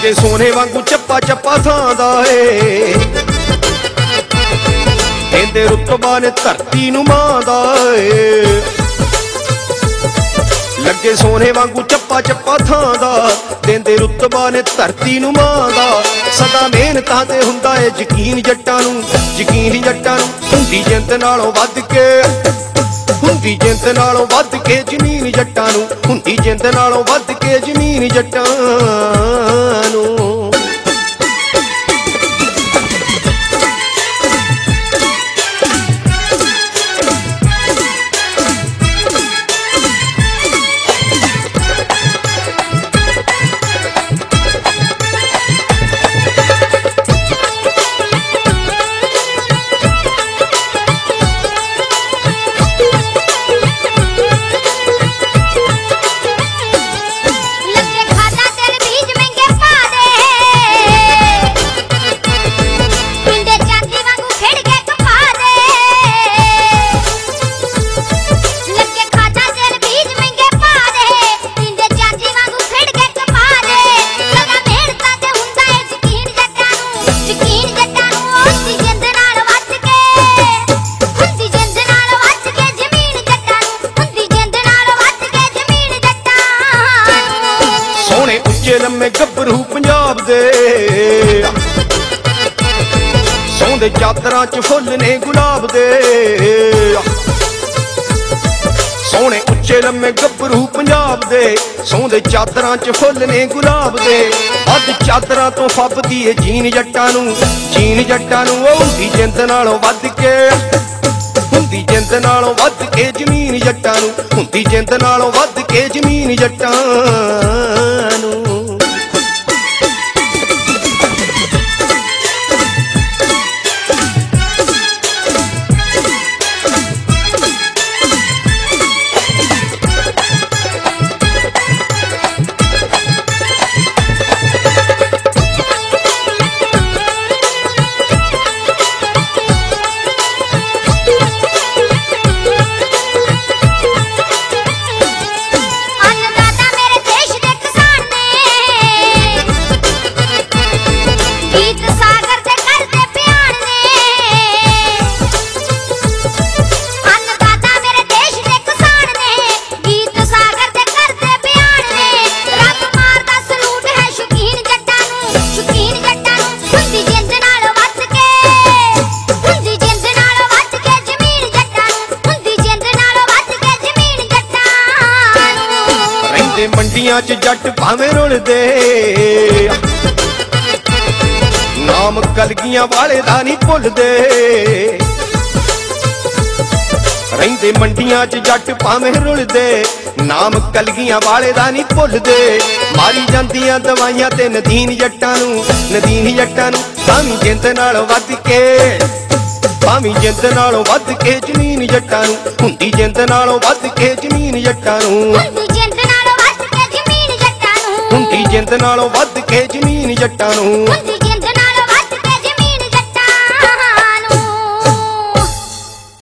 ਲੱਗੇ ਸੋਨੇ ਵਾਂਗੂ ਚੱਪਾ ਚੱਪਾ ਥਾਂ ਦਾ ਏ ਕਹਿੰਦੇ ਰੁਤਬਾ ਨੇ ਧਰਤੀ ਨੂੰ ਮਾਂ ਦਾ ਏ ਲੱਗੇ ਸੋਨੇ ਵਾਂਗੂ ਚੱਪਾ ਚੱਪਾ ਥਾਂ ਦਾ ਦੇਂਦੇ ਰੁਤਬਾ ਨੇ ਧਰਤੀ ਨੂੰ ਮਾਂ ਦਾ ਸਦਾ ਮਿਹਨਤਾਂ ਤੇ ਹੁੰਦਾ ਏ ਯਕੀਨ ਜੱਟਾਂ ਨੂੰ ਯਕੀਨ ਜੱਟਾਂ ਨੂੰ ਹੁੰਦੀ ਜਿੰਦ ਨਾਲੋਂ ਵੱਧ ਕੇ ਹੁੰਦੀ ਜਿੰਦ ਨਾਲੋਂ ਵੱਧ ਕੇ ਜ਼ਮੀਨ ਜੱਟਾਂ ਨੂੰ ਹੁੰਦੀ ਜਿੰਦ ਨਾਲੋਂ ਵੱਧ ਕੇ ਜ਼ਮੀਨ ਜੱਟਾਂ ਨੂੰ लम्मे गभरू पंजाब दे सौंदे चादरां च फुल ने गुलाब दे सोहने उच्चे लम्मे गभरू पंजाब दे सौंदे चादरां च फुल ने गुलाब दे अज चादरां तो फबदी है जीन जट्टां नूं हुंदी जिंद नालों वध के हुंदी जिंद नालों वध के जमीन जट्टां नूं हुंदी जिंद नालों वध के जमीन जट्टां नूं मंडियां च जट भावें रुलदे नाम कलगियां वाले दा नहीं भुलदे रहिंदे मंडियां च जट भावें रुलदे नाम कलगियां वाले दा नहीं भुलदे मारी जांदियां दवाइयां ते नदीन जट्टां नूं भावीं जिंद नालों वध के भावीं जिंद नालों वध के जमीन जट्टां नूं हुंदी जिंद नालों वध के जमीन जट्टां नूं हुंदी जिंद नालों वध के जमीन जट्टां नूं